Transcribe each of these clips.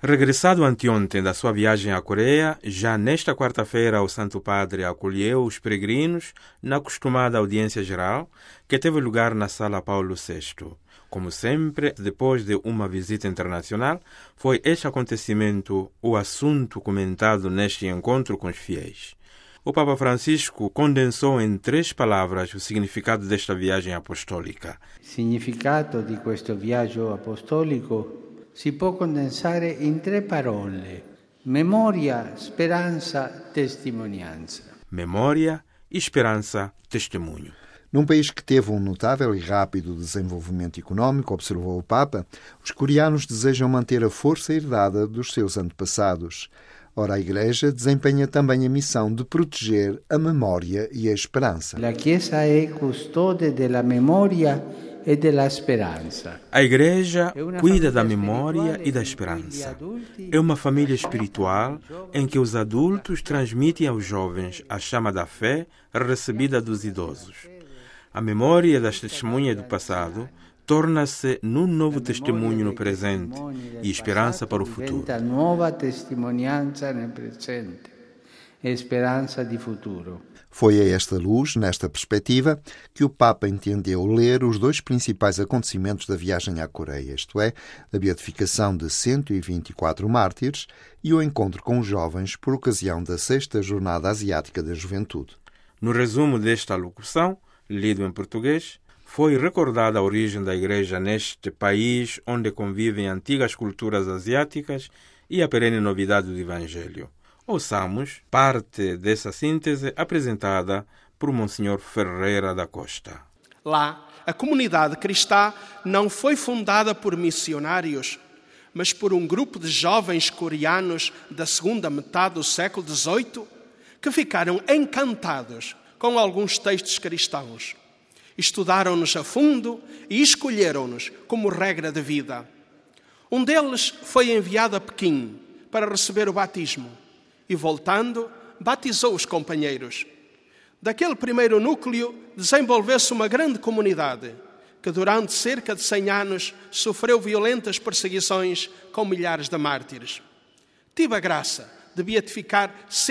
Regressado anteontem da sua viagem à Coreia, já nesta quarta-feira o Santo Padre acolheu os peregrinos na acostumada audiência geral, que teve lugar na Sala Paulo VI. Como sempre, depois de uma visita internacional, foi este acontecimento o assunto comentado neste encontro com os fiéis. O Papa Francisco condensou em 3 palavras o significado desta viagem apostólica. Il significato di questo viaggio apostolico si può condensare in 3 parole: memoria, speranza, testimonianza. Memória, esperança, testemunho. Num país que teve um notável e rápido desenvolvimento económico, observou o Papa, os coreanos desejam manter a força herdada dos seus antepassados. Ora, a Igreja desempenha também a missão de proteger a memória e a esperança. La Chiesa è custode della memoria e della speranza. A Igreja cuida da memória e da esperança. É uma família espiritual em que os adultos transmitem aos jovens a chama da fé recebida dos idosos. A memória das testemunhas do passado torna-se num novo testemunho no presente e esperança para o futuro. Diventa nuova testimonianza nel presente e speranza di futuro. Foi a esta luz, nesta perspectiva, que o Papa entendeu ler os 2 principais acontecimentos da viagem à Coreia, isto é, a beatificação de 124 mártires e o encontro com os jovens por ocasião da 6ª Jornada Asiática da Juventude. No resumo desta alocução, lido em português, foi recordada a origem da Igreja neste país onde convivem antigas culturas asiáticas e a perene novidade do Evangelho. Ouçamos parte dessa síntese apresentada por Monsenhor Ferreira da Costa. Lá, a comunidade cristã não foi fundada por missionários, mas por um grupo de jovens coreanos da segunda metade do século XVIII que ficaram encantados com alguns textos cristãos. Estudaram-nos a fundo e escolheram-nos como regra de vida. Um deles foi enviado a Pequim para receber o batismo e, voltando, batizou os companheiros. Daquele primeiro núcleo desenvolveu-se uma grande comunidade que durante cerca de 100 anos sofreu violentas perseguições com milhares de mártires. Tive a graça de beatificar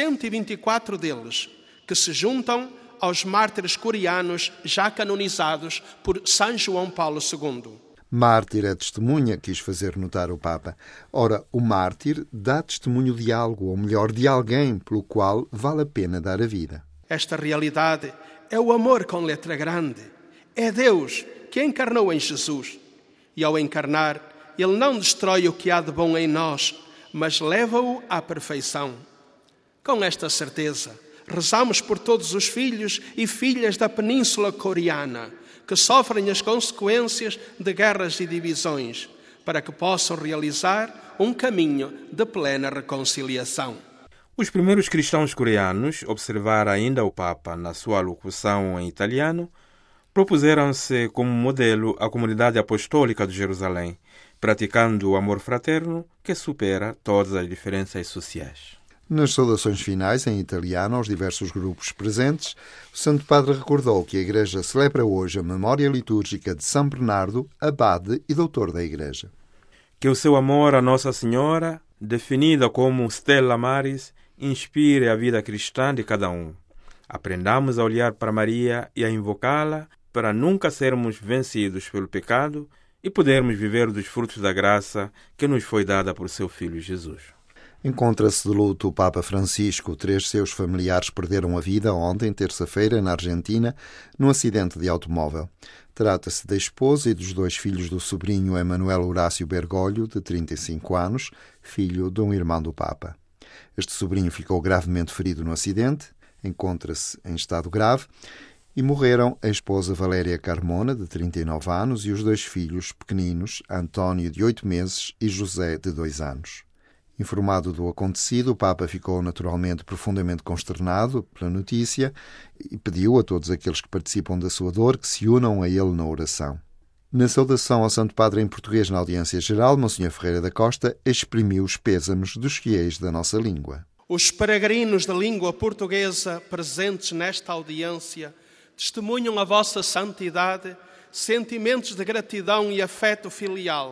124 deles, que se juntam aos mártires coreanos já canonizados por São João Paulo II. Mártir é testemunha, quis fazer notar o Papa. Ora, o mártir dá testemunho de algo, ou melhor, de alguém pelo qual vale a pena dar a vida. Esta realidade é o amor com letra grande. É Deus que encarnou em Jesus. E ao encarnar, Ele não destrói o que há de bom em nós, mas leva-o à perfeição. Com esta certeza, rezamos por todos os filhos e filhas da Península Coreana que sofrem as consequências de guerras e divisões, para que possam realizar um caminho de plena reconciliação. Os primeiros cristãos coreanos, observar ainda o Papa na sua alocução em italiano, propuseram-se como modelo a comunidade apostólica de Jerusalém, praticando o amor fraterno que supera todas as diferenças sociais. Nas saudações finais, em italiano, aos diversos grupos presentes, o Santo Padre recordou que a Igreja celebra hoje a memória litúrgica de São Bernardo, abade e doutor da Igreja. Que o seu amor a Nossa Senhora, definida como Stella Maris, inspire a vida cristã de cada um. Aprendamos a olhar para Maria e a invocá-la para nunca sermos vencidos pelo pecado e podermos viver dos frutos da graça que nos foi dada por seu Filho Jesus. Encontra-se de luto o Papa Francisco. 3 seus familiares perderam a vida ontem, terça-feira, na Argentina, num acidente de automóvel. Trata-se da esposa e dos 2 filhos do sobrinho Emanuel Horácio Bergoglio, de 35 anos, filho de um irmão do Papa. Este sobrinho ficou gravemente ferido no acidente, encontra-se em estado grave, e morreram a esposa Valéria Carmona, de 39 anos, e os 2 filhos pequeninos, António, de 8 meses, e José, de 2 anos. Informado do acontecido, o Papa ficou naturalmente profundamente consternado pela notícia e pediu a todos aqueles que participam da sua dor que se unam a ele na oração. Na saudação ao Santo Padre em português na audiência geral, Monsenhor Ferreira da Costa exprimiu os pésames dos fiéis da nossa língua. Os peregrinos da língua portuguesa presentes nesta audiência testemunham a vossa santidade, sentimentos de gratidão e afeto filial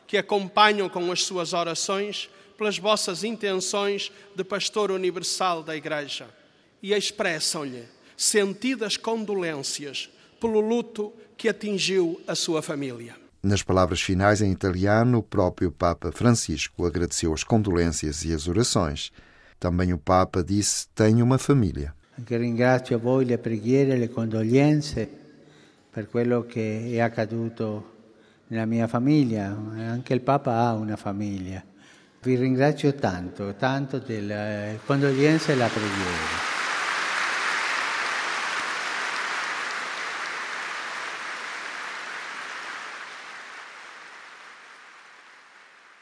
que acompanham com as suas orações pelas vossas intenções de pastor universal da Igreja e expressam-lhe sentidas condolências pelo luto que atingiu a sua família. Nas palavras finais em italiano, o próprio Papa Francisco agradeceu as condolências e as orações. Também o Papa disse: tenho uma família. Anche ringrazio a voi le preghiere, le condoglianze per quello che è accaduto nella mia famiglia. Anche il Papa ha una famiglia. Vi ringrazio tanto delle condoglianze e la preghiera.